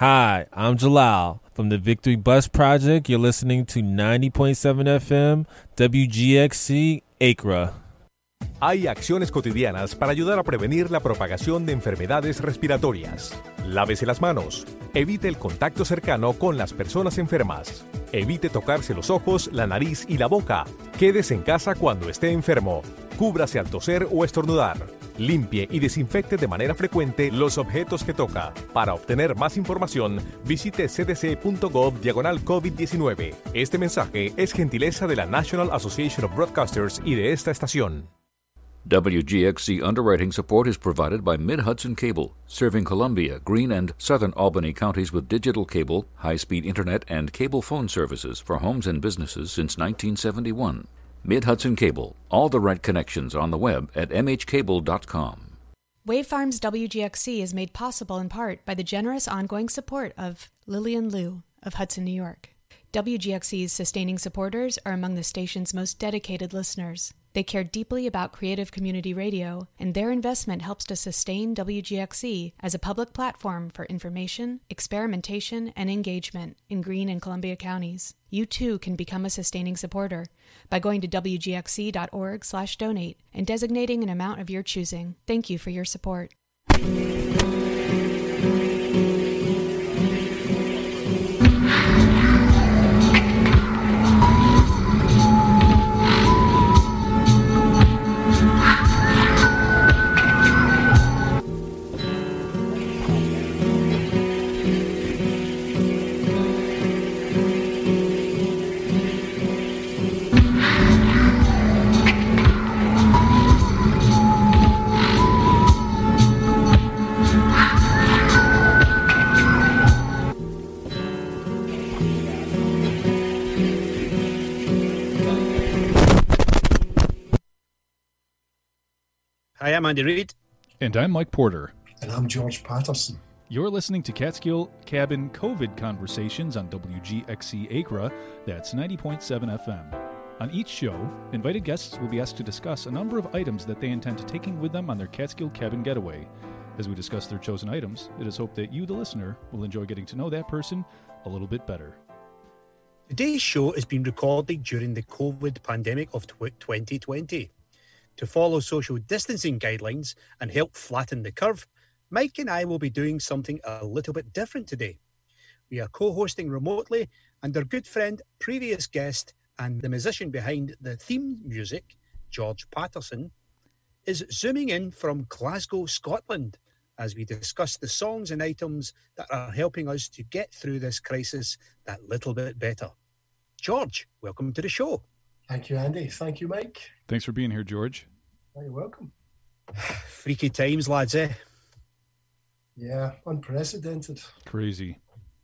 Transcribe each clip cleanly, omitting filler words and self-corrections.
Hi, I'm Jalal from the Victory Bus Project. You're listening to 90.7 FM WGXC Acra. Hay acciones cotidianas para ayudar a prevenir la propagación de enfermedades respiratorias. Lávese las manos. Evite el contacto cercano con las personas enfermas. Evite tocarse los ojos, la nariz y la boca. Quédese en casa cuando esté enfermo. Cúbrase al toser o estornudar. Limpie y desinfecte de manera frecuente los objetos que toca. Para obtener más información, visite cdc.gov/COVID-19. Este mensaje es gentileza de la National Association of Broadcasters y de esta estación. WGXC underwriting support is provided by Mid-Hudson Cable, serving Columbia, Greene, and southern Albany counties with digital cable, high-speed internet, and cable phone services for homes and businesses since 1971. Mid-Hudson Cable, all the right connections on the web at mhcable.com. Wave Farms WGXC is made possible in part by the generous ongoing support of Lillian Liu of Hudson, New York. WGXC's sustaining supporters are among the station's most dedicated listeners. They care deeply about creative community radio, and their investment helps to sustain WGXC as a public platform for information, experimentation, and engagement in Greene and Columbia counties. You too can become a sustaining supporter by going to wgxc.org/donate and designating an amount of your choosing. Thank you for your support. Hi, I'm Andy Reid. And I'm Mike Porter. And I'm George Patterson. You're listening to Catskill Cabin COVID Conversations on WGXC Acra. That's 90.7 FM. On each show, invited guests will be asked to discuss a number of items that they intend to taking with them on their Catskill Cabin getaway. As we discuss their chosen items, it is hoped that you, the listener, will enjoy getting to know that person a little bit better. Today's show is being recorded during the COVID pandemic of 2020. To follow social distancing guidelines and help flatten the curve, Mike and I will be doing something a little bit different today. We are co-hosting remotely, and our good friend, previous guest, and the musician behind the theme music, George Patterson, is zooming in from Glasgow, Scotland, as we discuss the songs and items that are helping us to get through this crisis that little bit better. George, welcome to the show. Thank you, Andy. Thank you, Mike. Thanks for being here, George. You're welcome. Freaky times, lads, eh? Yeah, unprecedented. Crazy.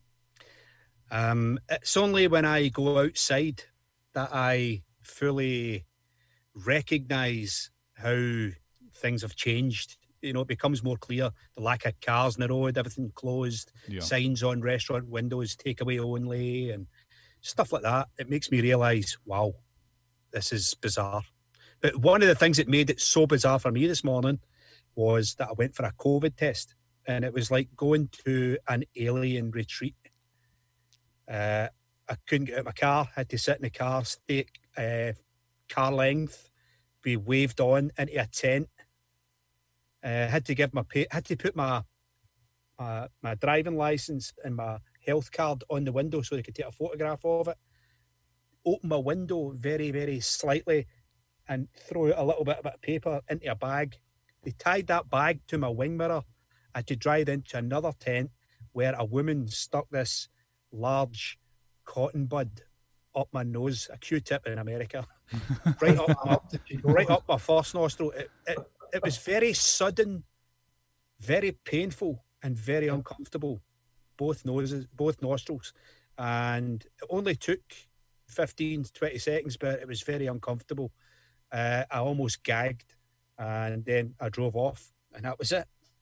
It's only when I go outside that I fully recognise how things have changed. You know, it becomes more clear. The lack of cars on the road, everything closed, signs on restaurant windows, takeaway only, and stuff like that. It makes me realise, wow, this is bizarre. But one of the things that made it so bizarre for me this morning was that I went for a COVID test, and it was like going to an alien retreat. I couldn't get out of my car, had to sit in the car, stay car length, be waved on into a tent. Had to put my driving licence and my health card on the window so they could take a photograph of it. Open my window very, very slightly and throw out a little bit of paper into a bag. They tied that bag to my wing mirror. I had to drive into another tent where a woman stuck this large cotton bud up my nose, a Q-tip in America, right up my first nostril. It was very sudden, very painful, and very uncomfortable. Both nostrils, and it only took 15 to 20 seconds, but it was very uncomfortable. I almost gagged, and then I drove off, and that was it.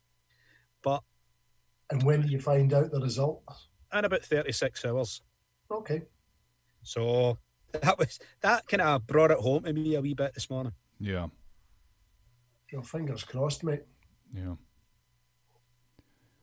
And when did you find out the result? In about 36 hours. Okay. So that kind of brought it home to me a wee bit this morning. Yeah. Your fingers crossed, mate. Yeah. So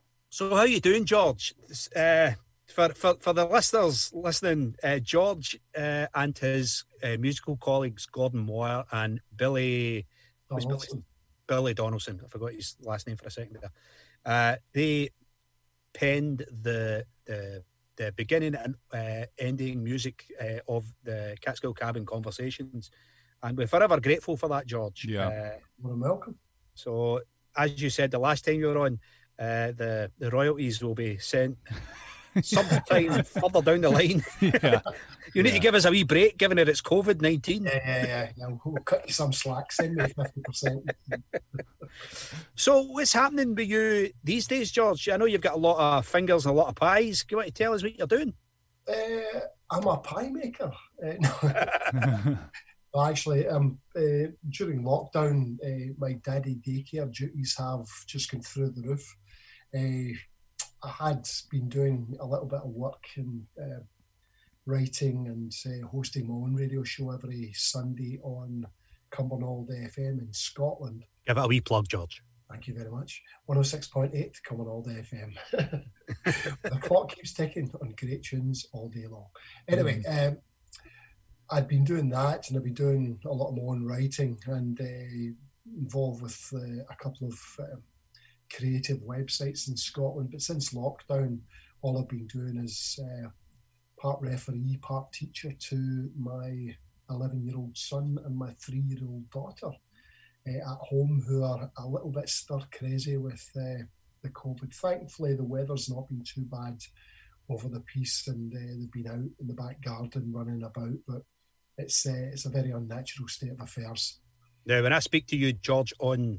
So how you doing, George? For the listeners listening, George and his musical colleagues Gordon Moore and Billy Donaldson. I forgot his last name for a second there. They penned the beginning and ending music of the Catskill Cabin Conversations, and we're forever grateful for that, George. Yeah, Well, welcome. So, as you said the last time you were on, the royalties will be sent sometime further down the line. yeah. You need to give us a wee break, given that it's COVID-19. Yeah. We'll cut you some slack. Send me 50%. So, what's happening with you these days, George? I know you've got a lot of fingers and a lot of pies. Do you want to tell us what you're doing? I'm a pie maker. No. Well, actually, during lockdown, my daddy daycare duties have just gone through the roof. I had been doing a little bit of work and writing and hosting my own radio show every Sunday on Cumbernauld FM in Scotland. Give it a wee plug, George. Thank you very much. 106.8 Cumbernauld FM. The clock keeps ticking on great tunes all day long. Anyway, I'd been doing that, and I've been doing a lot of my own writing and involved with a couple of creative websites in Scotland. But since lockdown, all I've been doing is part referee, part teacher to my 11-year-old son and my 3-year-old daughter at home, who are a little bit stir crazy with the COVID. Thankfully, the weather's not been too bad over the piece, and they've been out in the back garden running about, but it's a very unnatural state of affairs. Now, when I speak to you, George, on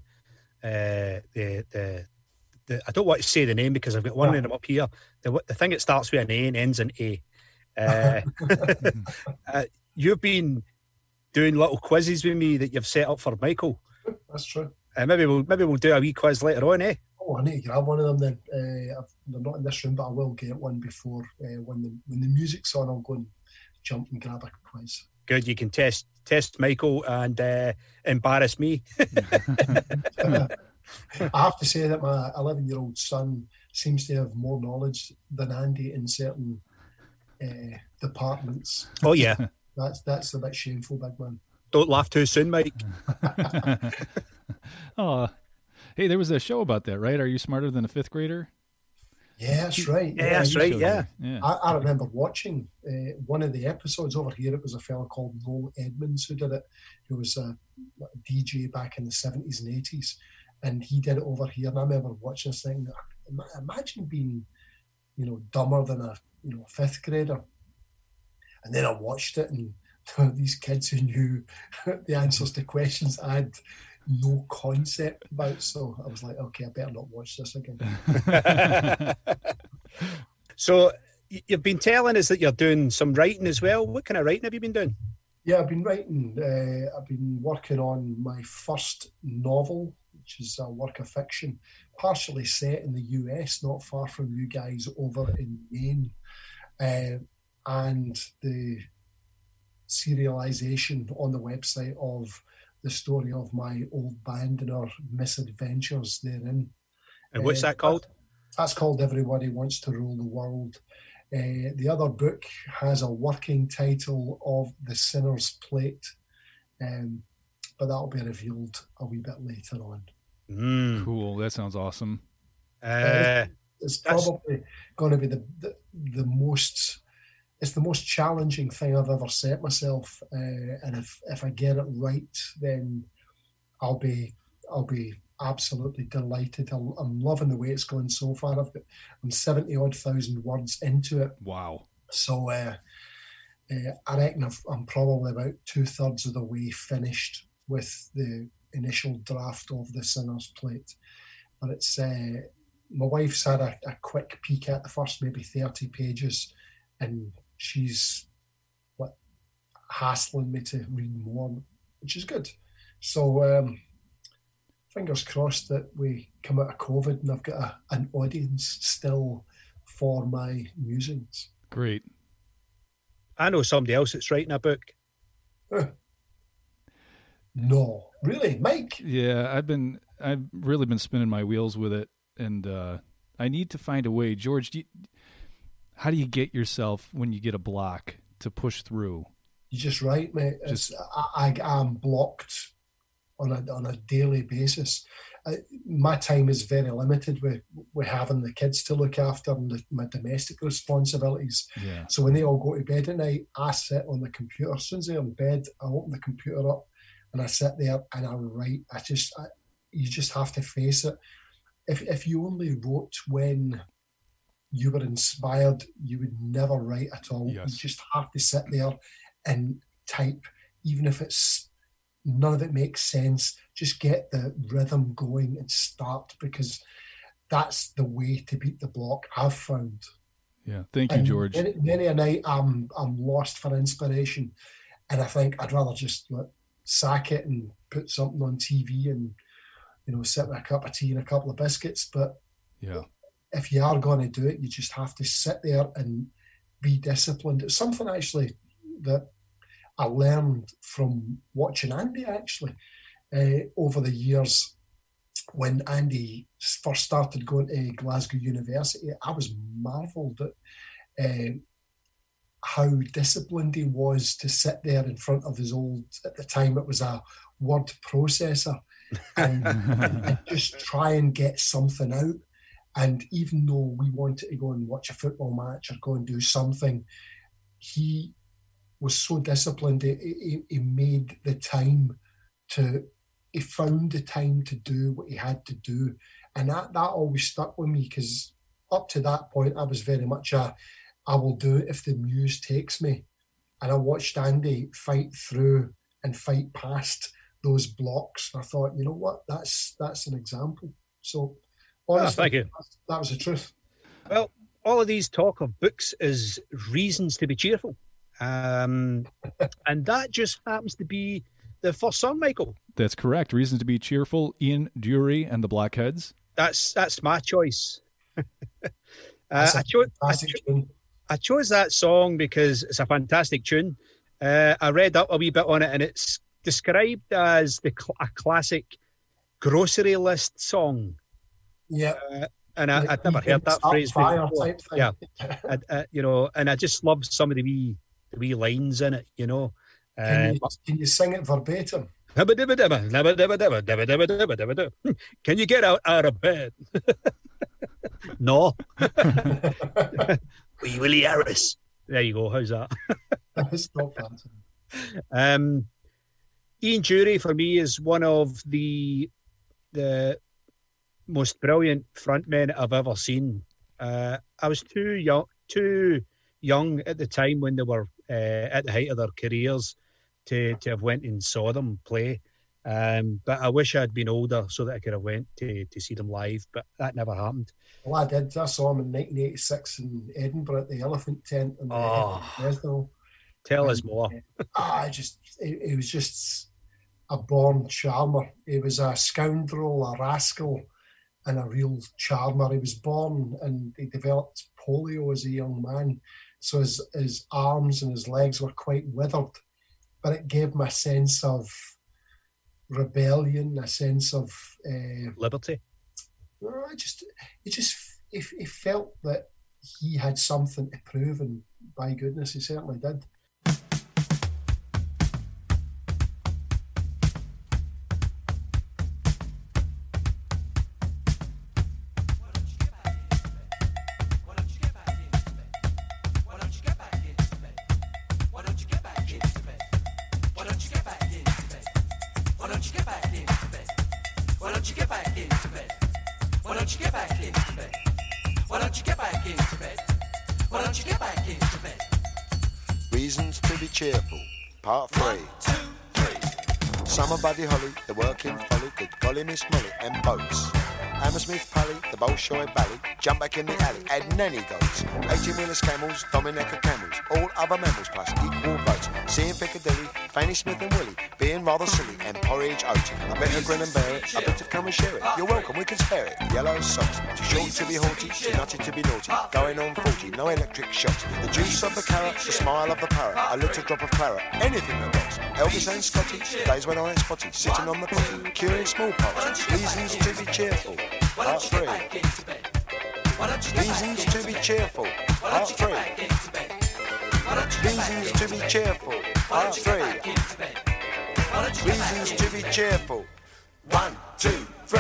the I don't want to say the name because I've got one of them up here. The thing that starts with an A and ends in A. You've been doing little quizzes with me that you've set up for Michael. That's true. Maybe we'll do a wee quiz later on, eh? Oh, I need to grab one of them then. They're not in this room, but I will get one before when the music's on. I'll go and jump and grab a quiz. Good, you can test Michael and embarrass me. I have to say that my 11-year-old son seems to have more knowledge than Andy in certain departments. Oh yeah, that's a bit shameful, big man. Don't laugh too soon, Mike. Oh, hey, there was a show about that, right? Are you smarter than a fifth grader? Yeah, that's right. Yeah, that's right. Yeah. I remember watching one of the episodes over here. It was a fellow called Noel Edmonds who did it, who was a DJ back in the 70s and 80s. And he did it over here. And I remember watching this thing. Imagine being, dumber than a fifth grader. And then I watched it, and these kids who knew the answers to questions I had no concept about. So I was like, okay, I better not watch this again. So you've been telling us that you're doing some writing as well. What kind of writing have you been doing? Yeah, I've been writing. I've been working on my first novel, which is a work of fiction, partially set in the US, not far from you guys over in Maine. And the serialization on the website of the story of my old band and our misadventures therein. And what's that called? That's called Everybody Wants to Rule the World. The other book has a working title of The Sinner's Plate, but that'll be revealed a wee bit later on. Cool. That sounds awesome. It's probably going to be the most... It's the most challenging thing I've ever set myself, and if I get it right, then I'll be absolutely delighted. I'm loving the way it's going so far. I'm 70,000 words into it. Wow! So I reckon I'm probably about 2/3 of the way finished with the initial draft of The Sinner's Plate. But it's my wife's had a quick peek at the first maybe 30 pages, and she's hassling me to read more, which is good. So fingers crossed that we come out of COVID and I've got an audience still for my musings. Great. I know somebody else that's writing a book. No, really, Mike? Yeah, I've really been spinning my wheels with it, and I need to find a way. George, how do you get yourself, when you get a block, to push through? You're just right, mate. I'm blocked on a daily basis. My time is very limited with having the kids to look after and my domestic responsibilities. Yeah. So when they all go to bed at night, I sit on the computer. As soon as they're in bed, I open the computer up and I sit there and I write. You just have to face it. If you only wrote when you were inspired, you would never write at all. Yes. You just have to sit there and type, even if it's none of it makes sense. Just get the rhythm going and start, because that's the way to beat the block, I've found. Yeah, thank you, George. Many a night I'm lost for inspiration, and I think I'd rather just sack it and put something on TV and sit with a cup of tea and a couple of biscuits. But yeah, if you are going to do it, you just have to sit there and be disciplined. It's something actually that I learned from watching Andy actually over the years. When Andy first started going to Glasgow University, I was marvelled at how disciplined he was to sit there in front of his old, at the time it was a word processor, and just try and get something out. And even though we wanted to go and watch a football match or go and do something, he was so disciplined. He made the time he found the time to do what he had to do. And that always stuck with me, because up to that point, I was very much I will do it if the muse takes me. And I watched Andy fight through and fight past those blocks. And I thought, you know what, that's an example. So honestly, thank you. That was the truth. Well, all of these talk of books is reasons to be cheerful. And that just happens to be the first song, Michael. That's correct. Reasons to be Cheerful, Ian Dury and the Blockheads. That's my choice. I chose that song because it's a fantastic tune. I read up a wee bit on it, and it's described as a classic grocery list song. Yeah. And I'd never heard that phrase before. Yeah. And I just love some of the wee lines in it, Can you sing it verbatim? Can you get out of bed? No. Wee Willie Harris. There you go. How's that? That's not fancy. Ian Dury, for me, is one of the most brilliant frontmen I've ever seen. I was too young at the time when they were at the height of their careers to have went and saw them play. But I wish I'd been older so that I could have went to see them live, but that never happened. Well, I did. I saw him in 1986 in Edinburgh at the Elephant Tent in the Festival. Tell us more. He was just a born charmer. He was a scoundrel, a rascal, and a real charmer. He was born and he developed polio as a young man, so his arms and his legs were quite withered, but it gave him a sense of rebellion, a sense of liberty. He felt that he had something to prove, and by goodness, he certainly did. Reasons to be cheerful, part 3. 1, 2, 3. Summer Buddy Holly, the working folly, the golly Miss Molly, and boats. Hammersmith Pally, the Bolshoi Bally, jump back in the alley, add nanny goats. 18-wheelers camels, Dominica camels, all other mammals plus equal votes. Seeing Piccadilly, Fanny Smith and Willie, being rather silly, and porridge oats. I better grin and bear it, I better come and share it. You're welcome, we can spare it. Yellow socks, too short to be haughty, too nutty to be naughty. Going on 40, no electric shocks. The juice of the carrot, the smile of the parrot, a little drop of claret, anything that rocks. Elvis and Scotty, days when I ain't spotty, sitting on the potty, curing smallpox. Reasons to be cheerful. Part 3. Reasons to be cheerful, part 3. Reasons to be cheerful, part 3. Reasons to be cheerful. 1, 2, 3.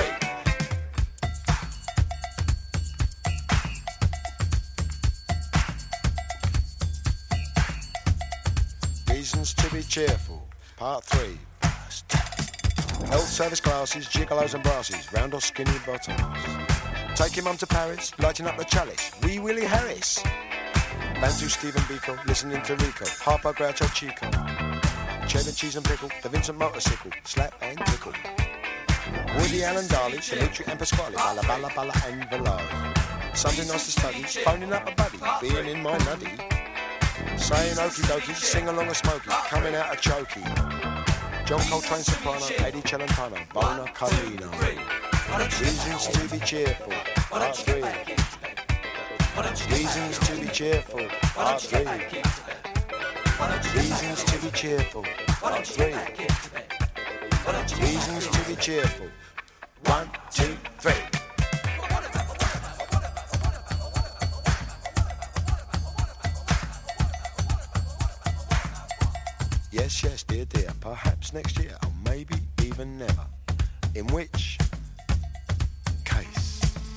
Reasons to be cheerful, part 3. Health service classes, gigolos and brasses, round or skinny bottoms. Taking mum to Paris, lighting up the chalice, Wee Willie Harris. Bantu Stephen Biko, listening to Rico, Harpo Groucho Chico. Cheddar cheese and pickle, the Vincent motorcycle, slap and tickle. Woody Allen Darley, Dimitri and Pasquale, Balla Balla Balla and Valari. Something nice to study, phoning up a buddy, being in my nutty. Saying okie dokie, sing along a smoky, coming out a chokey. John Coltrane soprano, Eddie Celentano, Bona Carlino. Reasons to be cheerful, part 3. Reasons to be cheerful, part 3. Reasons to be cheerful, part 3. Reasons to be cheerful. 1, 2, 3. Yes, yes, dear, dear, perhaps next year, or maybe even never. In which case...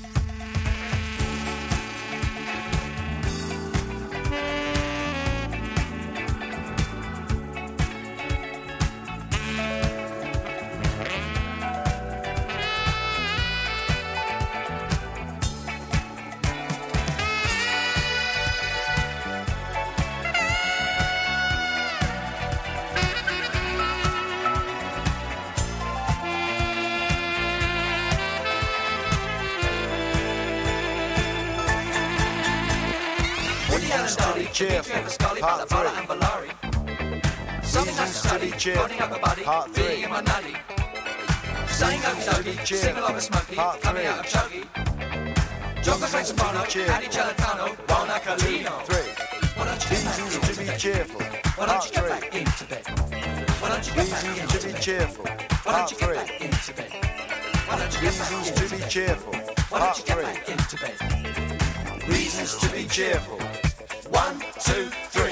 Cheerful, part 3. Reasons to be cheerful, part 3. Reasons to be cheerful, part 3. Reasons to be cheerful, 1, 2, 3. Reasons to be cheerful, part 3. Reasons to be cheerful, part 3. Reasons to be cheerful, part 3. Reasons to be cheerful. 1, 2, 3.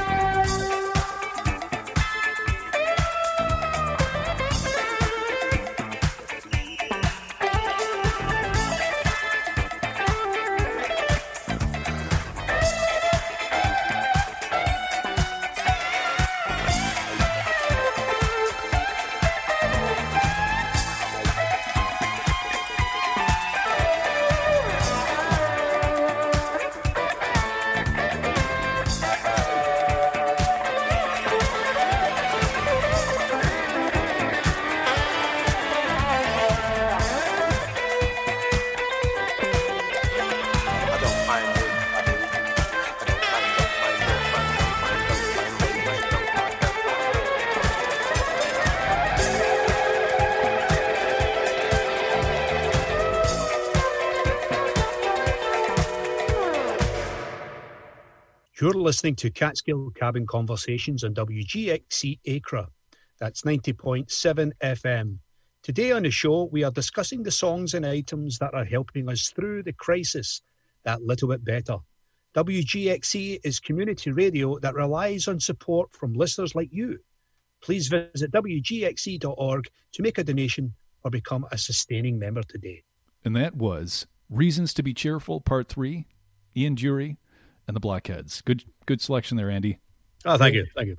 You're listening to Catskill Cabin Conversations on WGXC Acra. That's 90.7 FM. Today on the show, we are discussing the songs and items that are helping us through the crisis that little bit better. WGXC is community radio that relies on support from listeners like you. Please visit WGXC.org to make a donation or become a sustaining member today. And that was Reasons to be Cheerful, Part 3, Ian Dury, and the Blockheads. Good selection there, Andy. Oh, thank you. Thank you.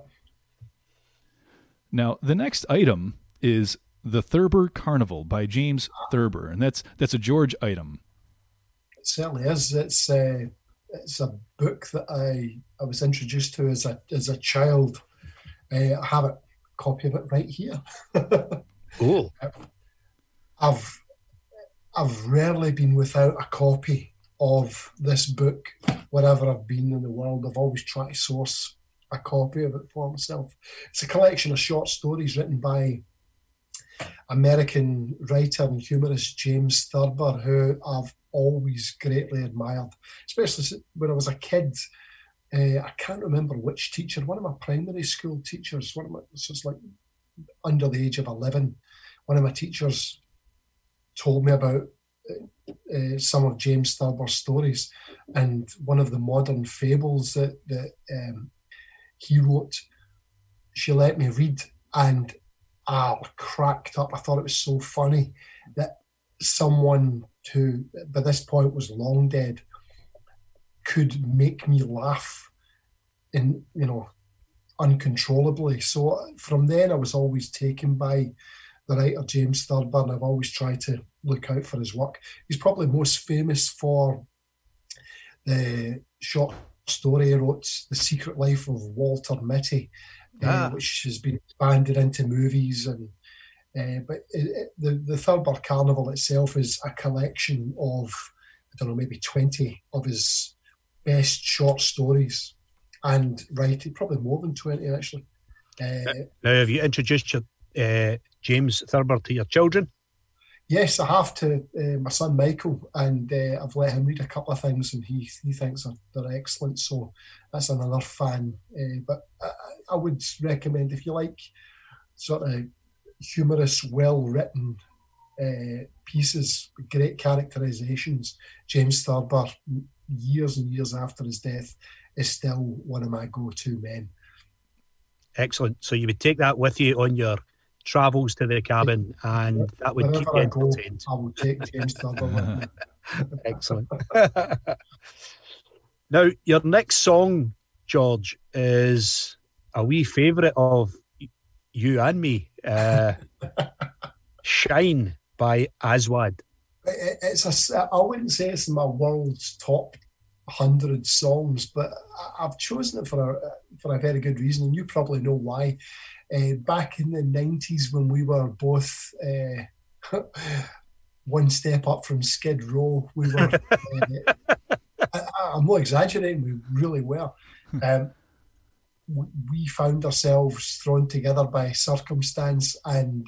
Now, the next item is The Thurber Carnival by James Thurber, and that's a George item. It certainly is. It's a book that I was introduced to as a child. I have a copy of it right here. Cool. I've rarely been without a copy of this book wherever I've been in the world. I've always tried to source a copy of it for myself. It's a collection of short stories written by American writer and humorist James Thurber, who I've always greatly admired, especially when I was a kid. I can't remember which teacher, one of my primary school teachers, this was like under the age of 11, one of my teachers told me about some of James Thurber's stories, and one of the modern fables that he wrote, she let me read, and I cracked up. I thought it was so funny that someone who by this point was long dead could make me laugh in, uncontrollably. So from then I was always taken by the writer James Thurber, and I've always tried to look out for his work. He's probably most famous for the short story he wrote, The Secret Life of Walter Mitty, which has been expanded into movies. But the Thurber Carnival itself is a collection of, maybe 20 of his best short stories, and writing, probably more than 20 actually. Now, have you introduced your James Thurber to your children? Yes, I have to my son Michael, and I've let him read a couple of things, and he thinks they're excellent. So that's another fan. But I would recommend, if you like sort of humorous, well-written pieces, great characterizations, James Thurber, years and years after his death, is still one of my go-to men. Excellent. So you would take that with you on your travels to the cabin, and that would keep you entertained. I will take James Thurber with me. Excellent. Now, your next song, George, is a wee favourite of you and me. Shine by Aswad. I wouldn't say it's in my world's top 100 songs, but I've chosen it for a very good reason, and you probably know why. Back in the 90s, when we were both one step up from Skid Row, we were I'm not exaggerating, we really were. We found ourselves thrown together by circumstance, and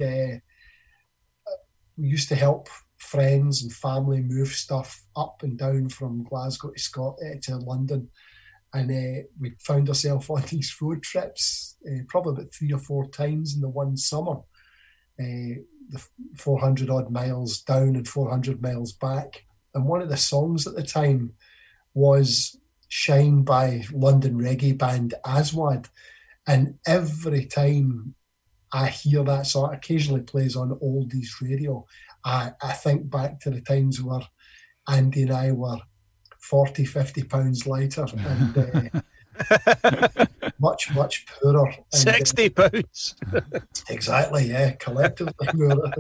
we used to help friends and family move stuff up and down from Glasgow to London, and we found ourselves on these road trips, probably about 3 or 4 times in the one summer, the 400 odd miles down and 400 miles back. And one of the songs at the time was Shine by London reggae band Aswad, and every time I hear that song, occasionally plays on oldies radio, I think back to the times where Andy and I were 40, 50 pounds lighter and much, much poorer. And, 60 pounds. Exactly, yeah, collectively poorer.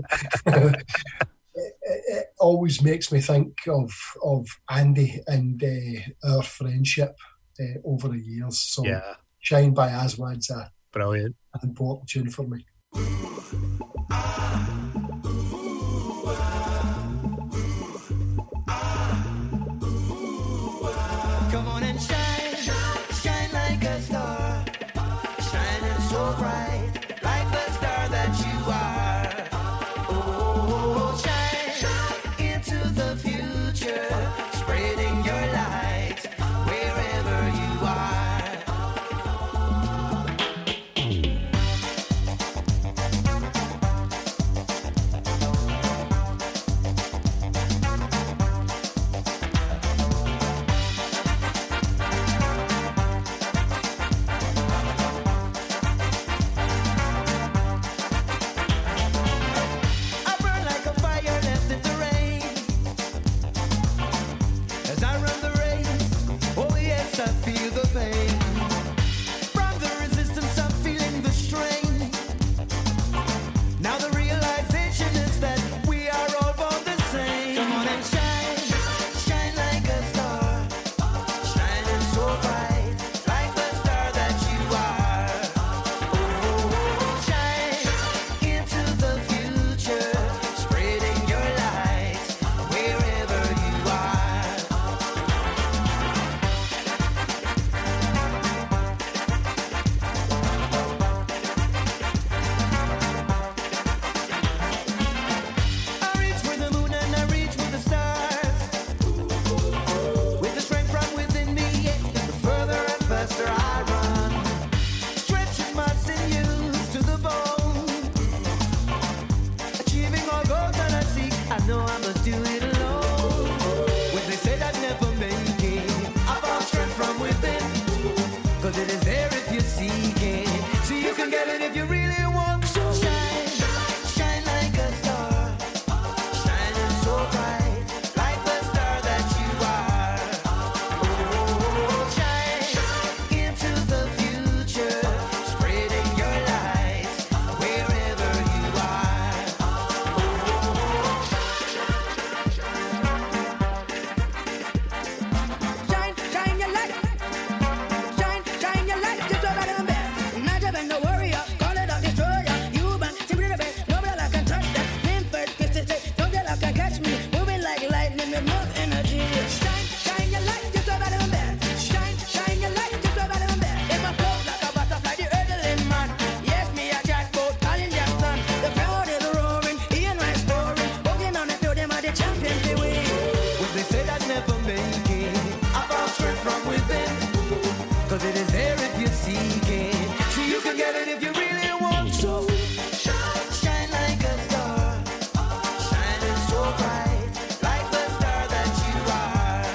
It always makes me think of Andy and our friendship over the years. So yeah. Shine by Aswad's brilliant, an important tune for me. Come on and shine, shine like a star, shining so bright, like the star that you are. Oh, shine into the future, spreading your light wherever you are. I know I must do it alone. Shine, shine your light, just over them there. Shine, shine your light, just over them there. In my float like a butterfly, the hurdling man. Yes, me a jackpot, all in Jackson. The crowd is roaring, Ian Rice scoring. Holding on the field, them are the champions they win. Well, they say that never make it. I found strength from within. Cause it is there if you seek it. See, you can get it if you really want to. Shine, shine like a star. Shining so bright, like the star that you are.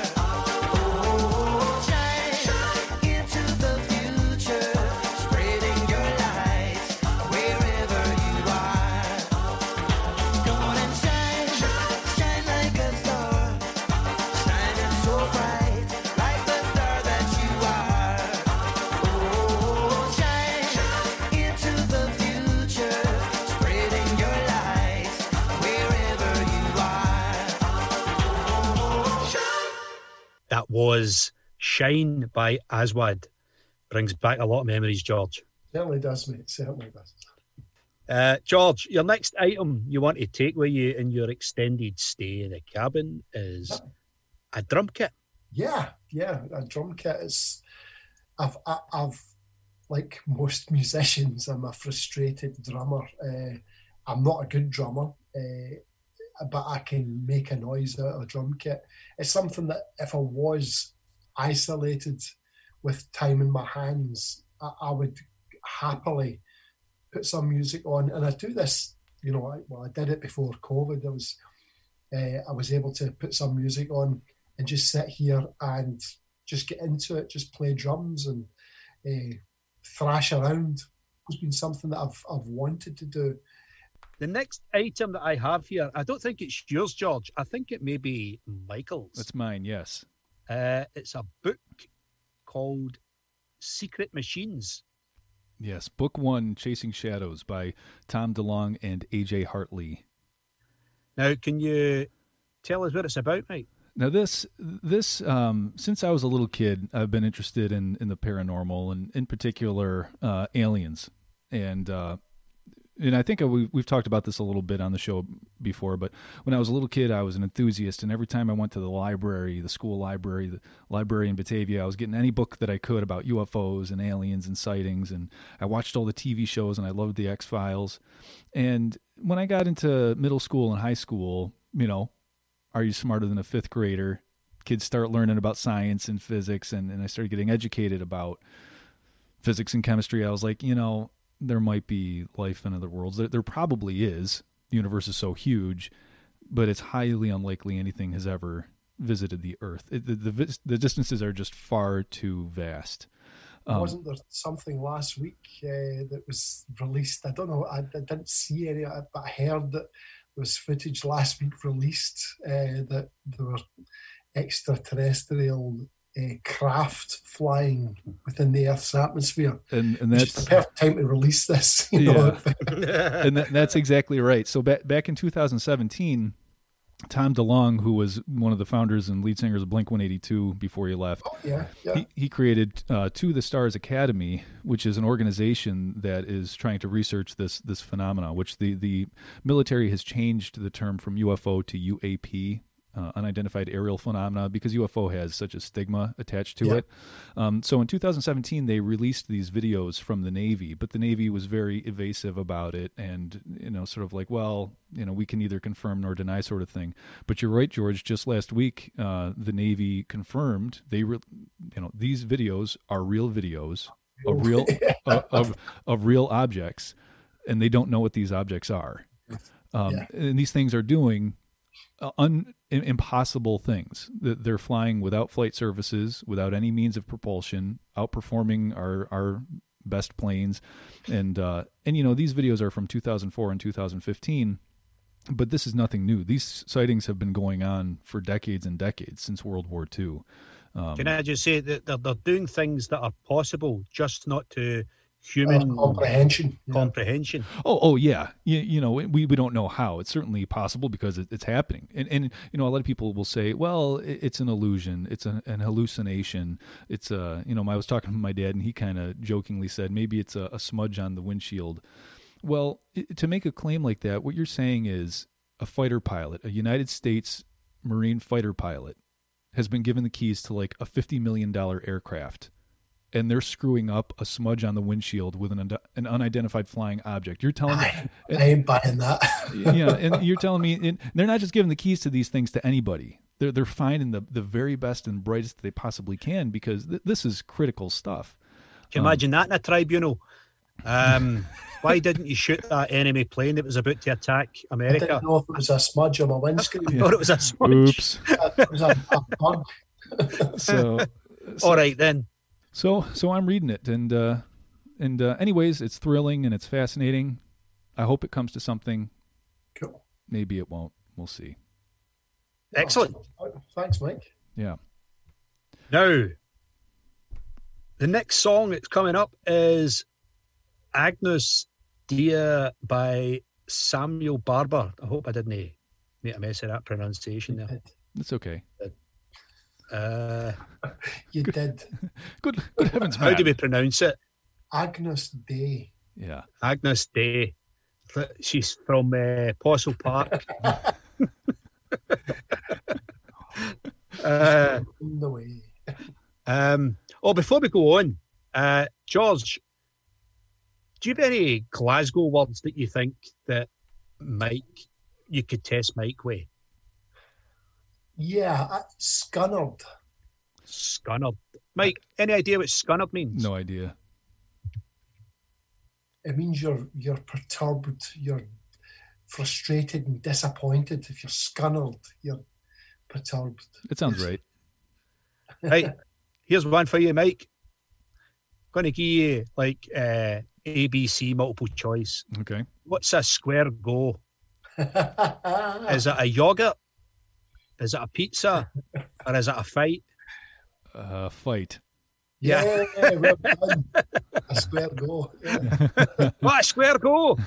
Oh, shine into the future, spreading your light wherever you are. Come on and shine, shine like a star. Shining so bright, like the star that you are. Oh, shine into the future, spreading your light wherever you are. Shine. That was Shine by Aswad. Brings back a lot of memories, George. Certainly does, mate. Certainly does. George, your next item you want to take with you in your extended stay in the cabin is a drum kit. Yeah, a drum kit is. I've like most musicians, I'm a frustrated drummer. I'm not a good drummer, but I can make a noise out of a drum kit. It's something that if I was isolated with time in my hands, I would happily put some music on. And I do this, I did it before COVID. I was able to put some music on and just sit here and just get into it, just play drums and thrash around. It's been something that I've wanted to do. The next item that I have here, I don't think it's yours, George. I think it may be Michael's. That's mine, yes. It's a book called Secret Machines. Yes, Book 1, Chasing Shadows by Tom DeLonge and A.J. Hartley. Now, can you tell us what it's about, mate? Now, this since I was a little kid, I've been interested in the paranormal and, in particular, aliens. And I think we've talked about this a little bit on the show before, but when I was a little kid, I was an enthusiast, and every time I went to the library, the school library, the library in Batavia, I was getting any book that I could about UFOs and aliens and sightings, and I watched all the TV shows, and I loved the X-Files. And when I got into middle school and high school, are you smarter than a fifth grader? Kids start learning about science and physics, and I started getting educated about physics and chemistry. I was like, there might be life in other worlds. There probably is. The universe is so huge, but it's highly unlikely anything has ever visited the Earth. The distances are just far too vast. Wasn't there something last week that was released? I don't know. I didn't see any, but I heard that there was footage last week released that there were extraterrestrial craft flying within the Earth's atmosphere, and that's the perfect time to release this. And that's exactly right. So back in 2017, Tom DeLonge, who was one of the founders and lead singers of Blink-182 before he left, he created To the Stars Academy, which is an organization that is trying to research this phenomena, which the military has changed the term from UFO to UAP. Unidentified aerial phenomena, because UFO has such a stigma attached to it. So in 2017, they released these videos from the Navy, but the Navy was very evasive about it and, sort of like, we can neither confirm nor deny sort of thing. But you're right, George, just last week, the Navy confirmed these videos are real videos of real, of real objects, and they don't know what these objects are. And these things are doing impossible things. They're flying without flight services, without any means of propulsion, outperforming our best planes. And these videos are from 2004 and 2015, but this is nothing new. These sightings have been going on for decades and decades, since World War II. Can I just say that they're doing things that are possible, just not to human comprehension. Oh yeah. We don't know how. It's certainly possible because it's happening. And a lot of people will say, well, it's an illusion. It's an hallucination. It's I was talking to my dad, and he kind of jokingly said, maybe it's a smudge on the windshield. Well, to make a claim like that, what you're saying is a fighter pilot, a United States Marine fighter pilot, has been given the keys to like a $50 million aircraft, and they're screwing up a smudge on the windshield with an unidentified flying object. You're telling me I ain't buying that. yeah, and you're telling me they're not just giving the keys to these things to anybody. They're finding the very best and brightest they possibly can, because this is critical stuff. Can you imagine that in a tribunal? Why didn't you shoot that enemy plane that was about to attack I America? didn't know if it was a smudge on my windscreen. I thought it was a smudge. Oops. It was a bug. So All right then. So I'm reading it, and anyways, it's thrilling and it's fascinating. I hope it comes to something. Cool. Maybe it won't. We'll see. Excellent. Thanks, Mike. Yeah. Now, the next song that's coming up is Agnus Dei by Samuel Barber. I hope I didn't make a mess of that pronunciation there. It's okay. You did. Good heavens, How man. do we pronounce it? Agnus Dei. Yeah. Agnus Dei. She's from Postle Park. In the way. Before we go on, George, do you have any Glasgow words that you think that you could test Mike with? Yeah, scunnered. Scunnered. Mike, any idea what scunnered means? No idea. It means you're perturbed, you're frustrated and disappointed. If you're scunnered, you're perturbed. It sounds right. Right. Here's one for you, Mike. I'm going to give you like ABC multiple choice. Okay. What's a square go? Is it a yogurt? Is it a pizza? Or is it a fight? Fight. Yeah. Well done. A square go. Yeah. What a square go?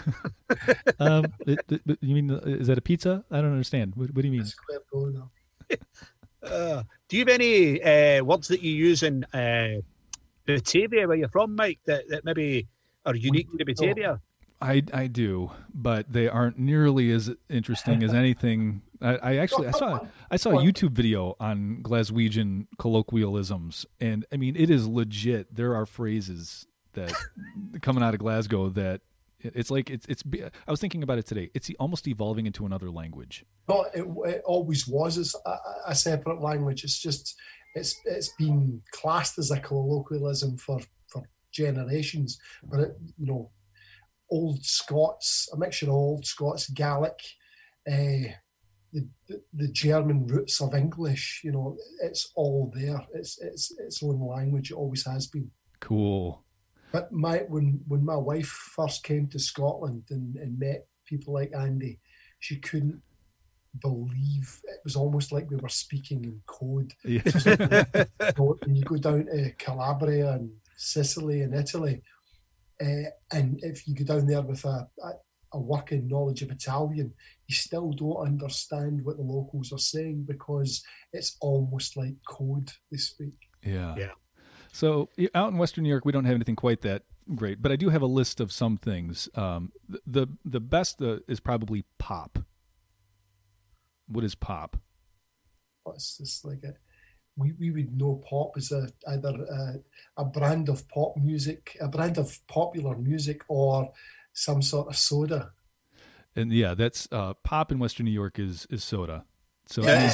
You mean, is that a pizza? I don't understand. What do you mean? A square go now. Do you have any words that you use in Batavia, where you're from, Mike, that maybe are unique to Batavia? I do, but they aren't nearly as interesting as anything. I saw a YouTube video on Glaswegian colloquialisms, and I mean, it is legit. There are phrases that coming out of Glasgow that it's like it's. I was thinking about it today. It's almost evolving into another language. No, it always was a separate language. It's just it's been classed as a colloquialism for generations, but Old Scots, a mixture of Old Scots, Gaelic, the German roots of English. It's all there. It's its own language. It always has been. Cool. But when my wife first came to Scotland and met people like Andy, she couldn't believe it was almost like we were speaking in code. Yeah. When you go down to Calabria and Sicily and Italy. And if you go down there with a working knowledge of Italian, you still don't understand what the locals are saying because it's almost like code they speak. Yeah. So out in Western New York, we don't have anything quite that great, but I do have a list of some things. The best is probably pop. What is pop? It's just like we would know pop as either a brand of pop music, a brand of popular music, or some sort of soda. And yeah, that's pop in Western New York is soda. So Is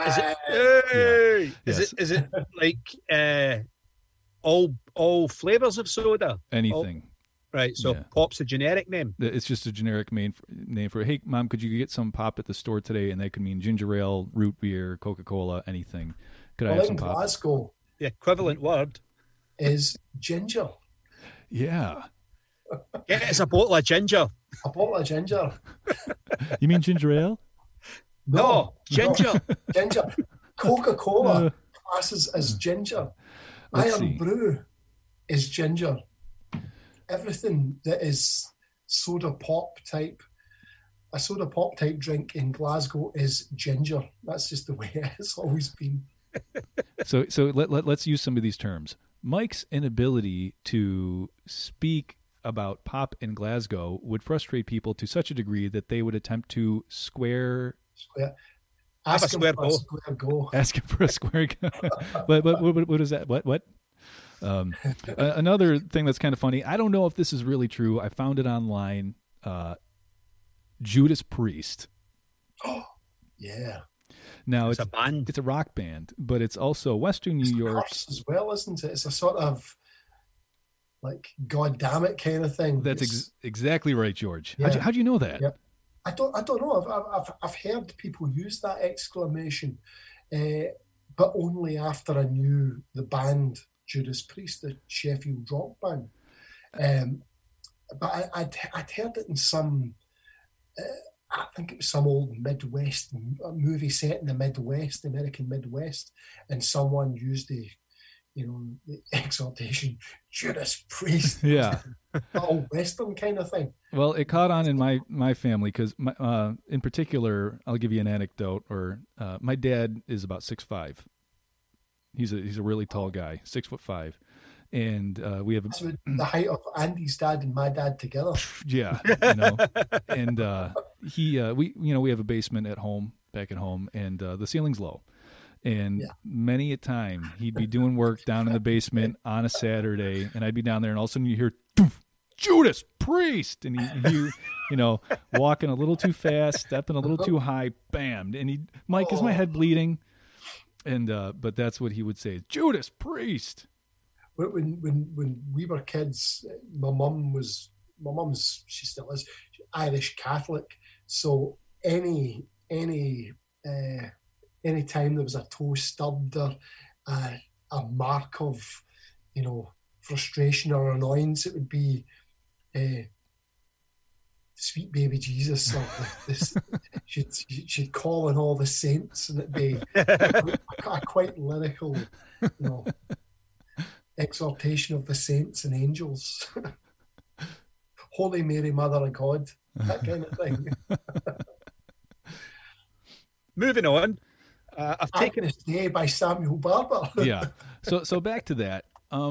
it like all flavors of soda? Anything. Right, so Yeah. pop's a generic name. It's just a generic name for, hey, Mom, could you get some pop at the store today? And that could mean ginger ale, root beer, Coca-Cola, anything. Could I have some in pop? Glasgow The equivalent word. is ginger. Yeah. Get us a bottle of ginger. A bottle of ginger. You mean ginger ale? No, ginger. Ginger. Coca-Cola classes as ginger. Let's Iron see. Brew is ginger. Everything that is soda pop type, a soda pop type drink in Glasgow is ginger. That's just the way it's always been. So let's use some of these terms. Mike's inability to speak about pop in Glasgow would frustrate people to such a degree that they would attempt to square. Have a Ask him square for a go. square go. Asking for a square go. What is that? What? Another thing that's kind of funny. I don't know if this is really true. I found it online. Judas Priest. Yeah. Now It's a band. It's a rock band, but it's also Western New York. Curse as well, isn't it? It's a sort of like God damn it kind of thing. That's exactly right, George. Yeah. How'd you know that? Yeah. I don't know. I've heard people use that exclamation, but only after I knew the band Judas Priest, the Sheffield rock band. But I'd heard it in some. I think it was some old Midwest movie set in the Midwest, the American Midwest, and someone used the exaltation Judas Priest. Yeah. All Western kind of thing. Well, it caught on in my family because, in particular, I'll give you an anecdote. My dad is about 6'5". He's a really tall guy, 6'5", and we have the height of Andy's dad and my dad together. Yeah, and we have a basement back at home, and the ceiling's low. And many a time he'd be doing work down in the basement on a Saturday, and I'd be down there, and all of a sudden you hear Judas Priest, and he walking a little too fast, stepping a little too high, bam, and Mike, is my head bleeding? And but that's what he would say, Judas Priest. When we were kids, my mum's she still is Irish Catholic, so any time there was a toe stubbed or a mark of frustration or annoyance, it would be sweet baby Jesus, or she'd call on all the saints, and it'd be a quite lyrical exaltation of the saints and angels. Holy Mary, Mother of God, that kind of thing. Moving on. I've taken Agnes Day by Samuel Barber. Yeah. So back to that.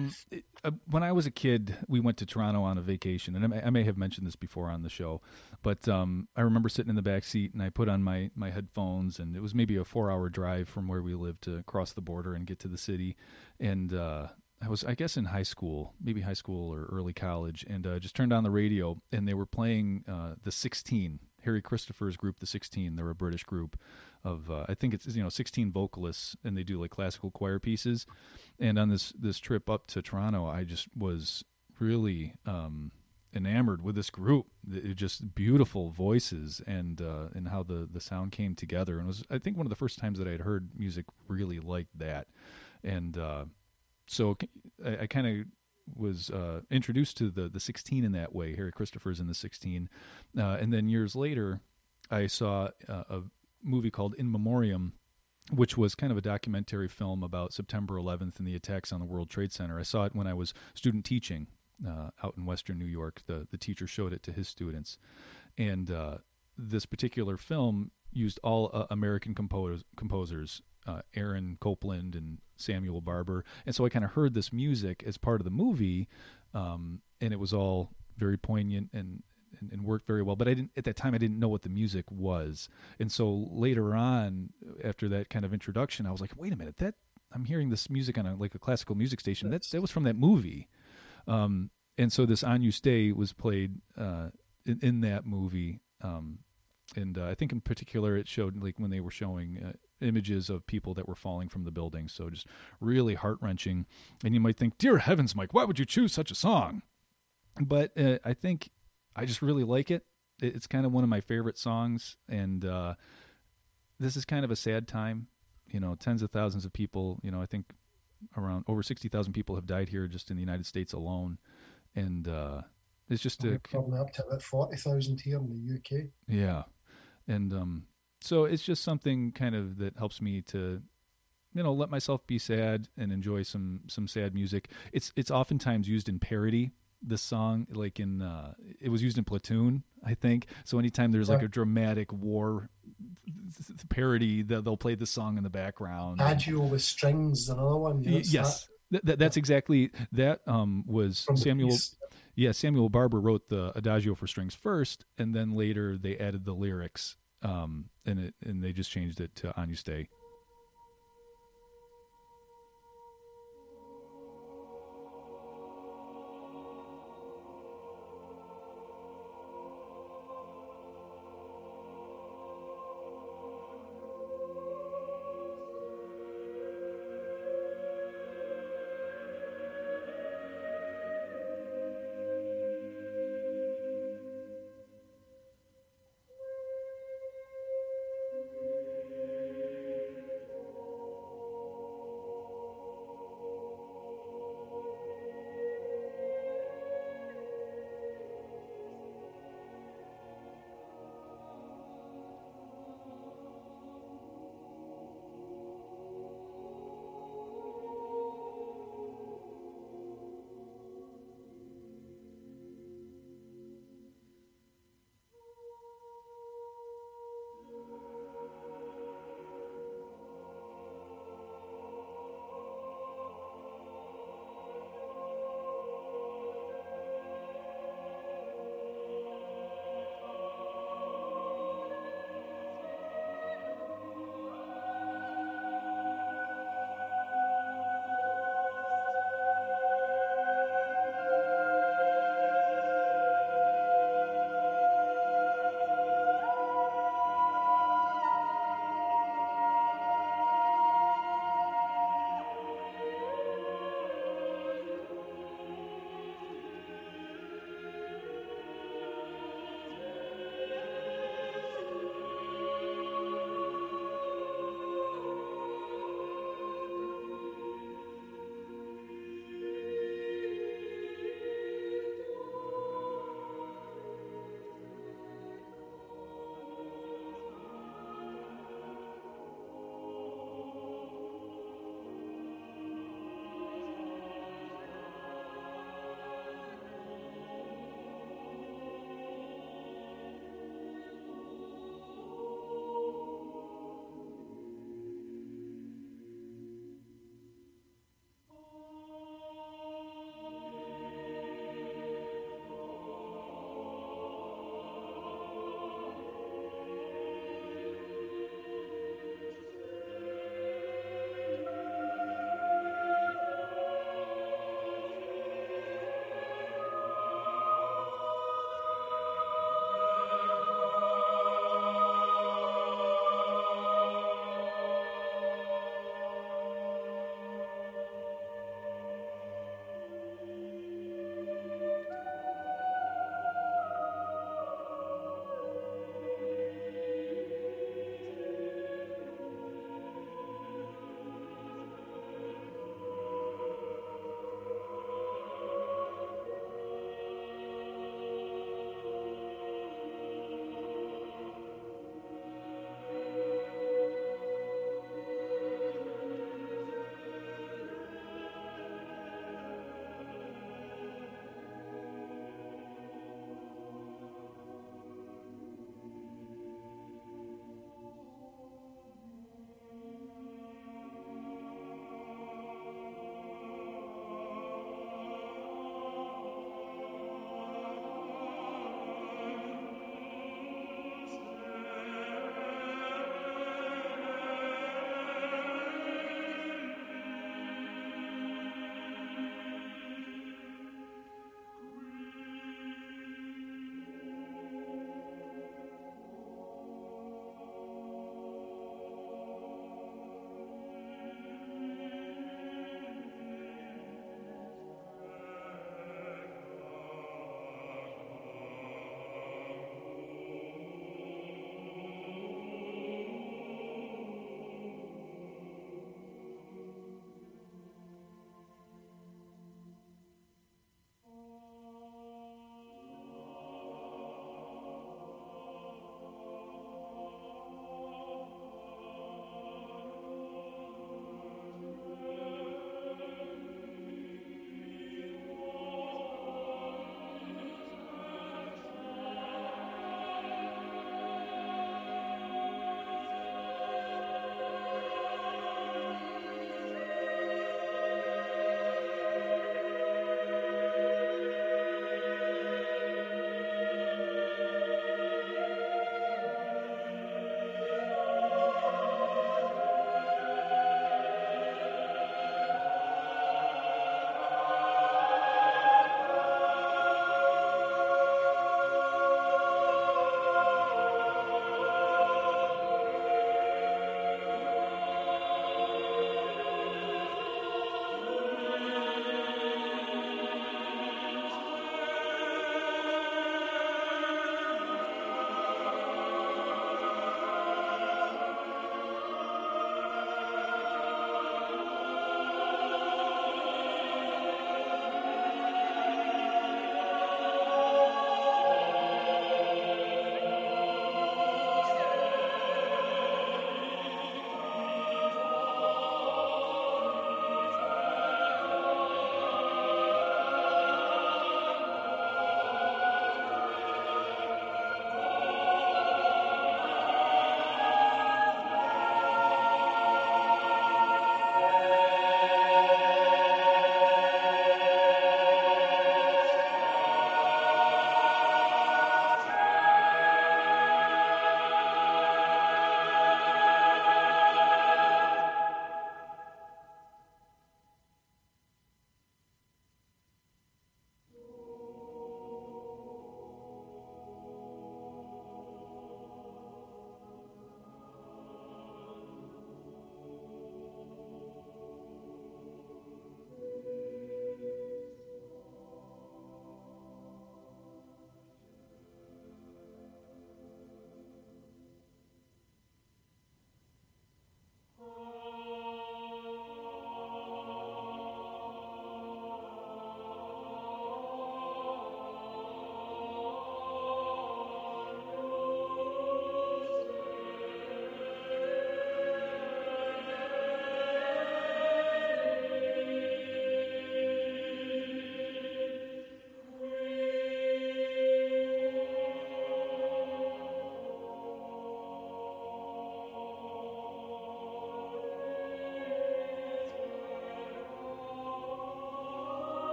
When I was a kid, we went to Toronto on a vacation, and I may have mentioned this before on the show, but I remember sitting in the back seat, and I put on my headphones, and it was maybe a 4-hour drive from where we lived to cross the border and get to the city, and I was, I guess, in high school, maybe high school or early college, and just turned on the radio, and they were playing the 16, Harry Christopher's group, the 16. They're a British group of, I think it's 16 vocalists, and they do like classical choir pieces. And on this trip up to Toronto, I just was really enamored with this group. It just beautiful voices and how the sound came together. And it was, I think, one of the first times that I had heard music really like that. And so I kind of was introduced to the 16 in that way. Harry Christopher's in the 16. And then years later, I saw a movie called In Memoriam, which was kind of a documentary film about September 11th and the attacks on the World Trade Center. I saw it when I was student teaching out in Western New York. The teacher showed it to his students. And this particular film used all American composers, Aaron Copland and Samuel Barber. And so I kind of heard this music as part of the movie, and it was all very poignant and worked very well. But at that time, I didn't know what the music was. And so later on, after that kind of introduction, I was like, wait a minute, I'm hearing this music on a classical music station. That was from that movie. And so this On You Stay was played in that movie. And I think in particular it showed like when they were showing images of people that were falling from the building. So just really heart-wrenching. And you might think, dear heavens, Mike, why would you choose such a song? But I think I just really like it. It's kind of one of my favorite songs. And this is kind of a sad time. Tens of thousands of people, I think around over 60,000 people have died here just in the United States alone. And it's just probably up to about 40,000 here in the UK. Yeah. And so it's just something kind of that helps me to, let myself be sad and enjoy some sad music. It's oftentimes used in parody. This song, like it was used in Platoon, I think. So anytime there's like a dramatic war parody, they'll play the song in the background. Adagio with Strings, another one. Yes, that's exactly that. Was from Samuel? Yeah, Samuel Barber wrote the Adagio for strings first, and then later they added the lyrics and they just changed it to On You Stay.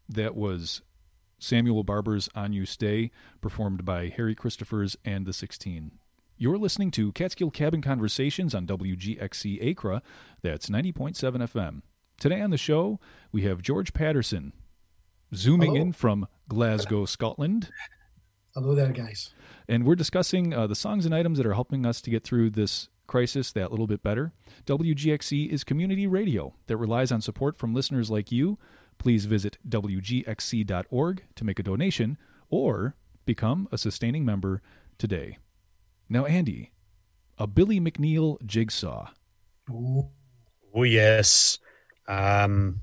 That was Samuel Barber's On You Stay, performed by Harry Christophers and the 16. You're listening to Catskill Cabin Conversations on WGXC Acra. That's 90.7 FM. Today on the show, we have George Patterson, zooming in from Glasgow, Scotland. Hello there, guys. And we're discussing the songs and items that are helping us to get through this crisis that little bit better. WGXC is community radio that relies on support from listeners like you. Please visit WGXC.org to make a donation or become a sustaining member today. Now, Andy, a Billy McNeil jigsaw. Oh yes. I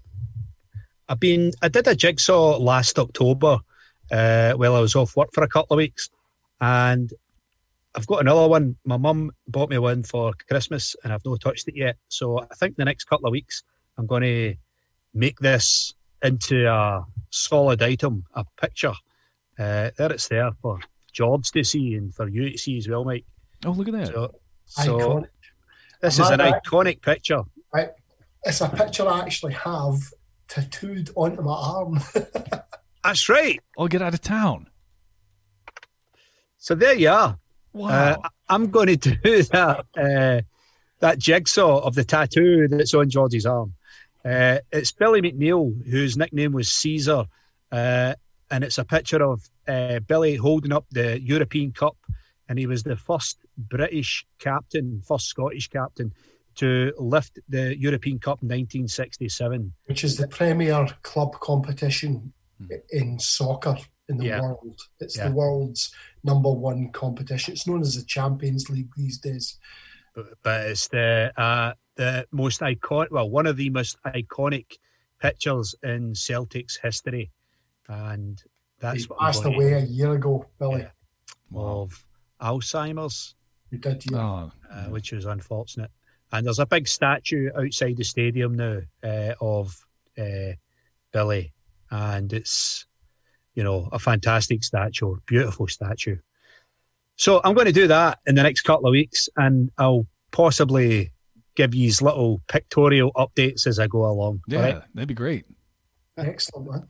did a jigsaw last October while I was off work for a couple of weeks, and I've got another one. My mum bought me one for Christmas and I've not touched it yet. So I think the next couple of weeks I'm going to make this into a solid item, a picture. There it's there for George to see and for you to see as well, Mike. Oh, look at that. So Iconic. this is an iconic picture. It's a picture I actually have tattooed onto my arm. That's right. I'll get out of town. So there you are. Wow. I'm going to do that jigsaw of the tattoo that's on George's arm. It's Billy McNeil, whose nickname was Caesar, and it's a picture of Billy holding up the European Cup, and he was the first British captain, first Scottish captain to lift the European Cup in 1967. Which is the premier club competition in soccer in the world. It's the world's number one competition. It's known as the Champions League these days. But it's the most iconic, well, one of the most iconic pictures in Celtic's history. And that's he what passed away a year ago, Billy. Of Alzheimer's. He did, yeah. Which was unfortunate. And there's a big statue outside the stadium now of Billy. And it's, a fantastic statue, beautiful statue. So I'm going to do that in the next couple of weeks, and I'll possibly give you little pictorial updates as I go along. Yeah, right? That'd be great. Excellent, man.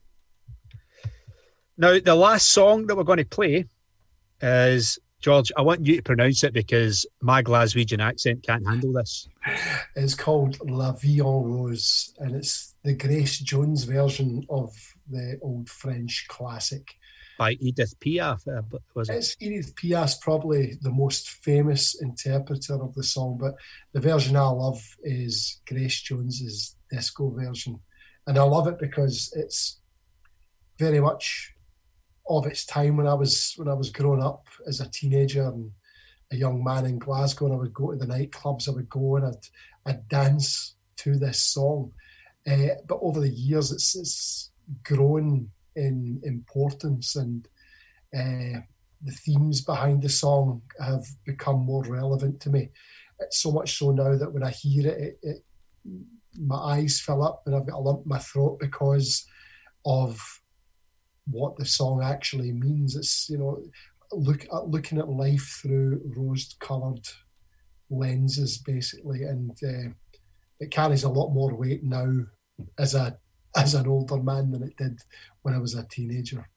Now, the last song that we're going to play is, George, I want you to pronounce it because my Glaswegian accent can't handle this. It's called La Vie en Rose, and it's the Grace Jones version of the old French classic. By Edith Piaf, was it? It's Edith Piaf's probably the most famous interpreter of the song, but the version I love is Grace Jones's disco version. And I love it because it's very much of its time when I was growing up as a teenager and a young man in Glasgow, and I would go to the nightclubs, I would go and I'd dance to this song. But over the years, it's grown in importance, and the themes behind the song have become more relevant to me. It's so much so now that when I hear it, my eyes fill up and I've got a lump in my throat because of what the song actually means. It's, looking at life through rose-coloured lenses, basically, and it carries a lot more weight now as an older man than it did when I was a teenager.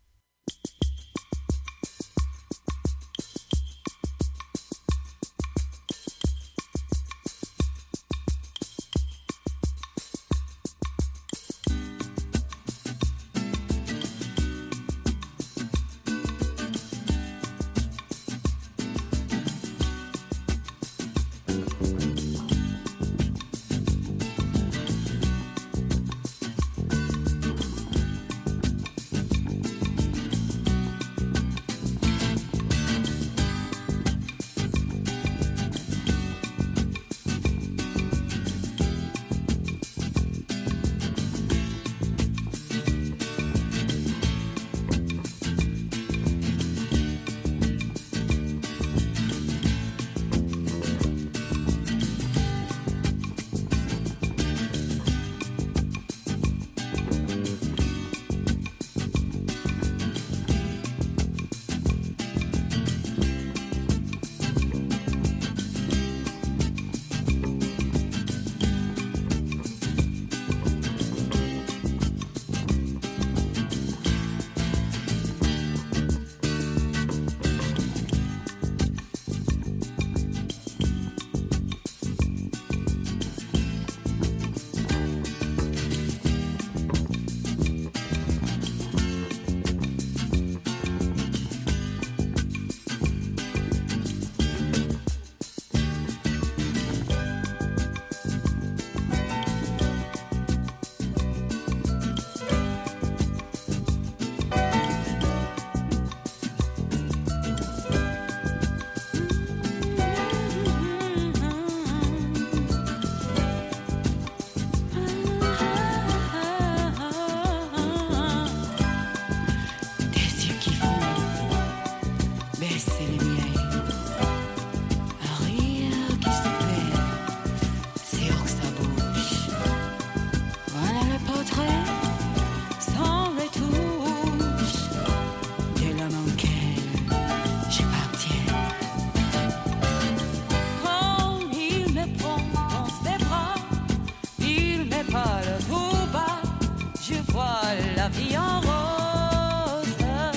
la vie en rose.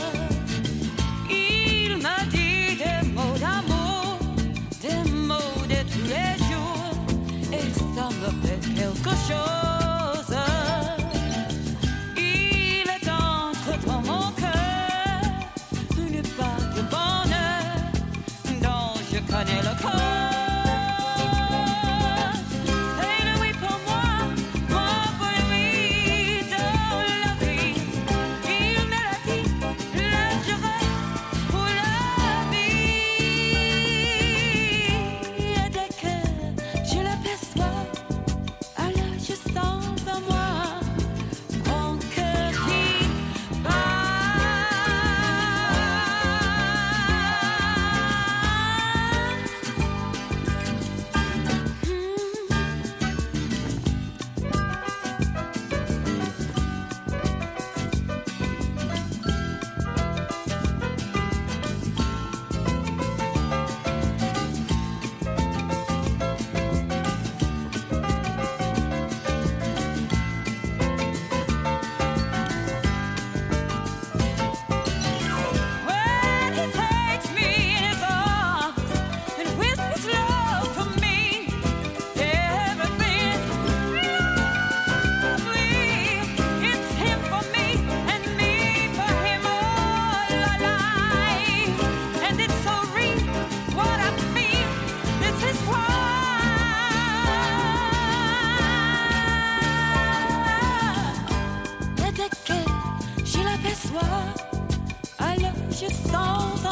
Il m'a dit des mots d'amour, des mots de tous les jours, et ça me fait quelque chose. Il est entre dans mon cœur une part de bonheur dont je connais le code. Alors je sens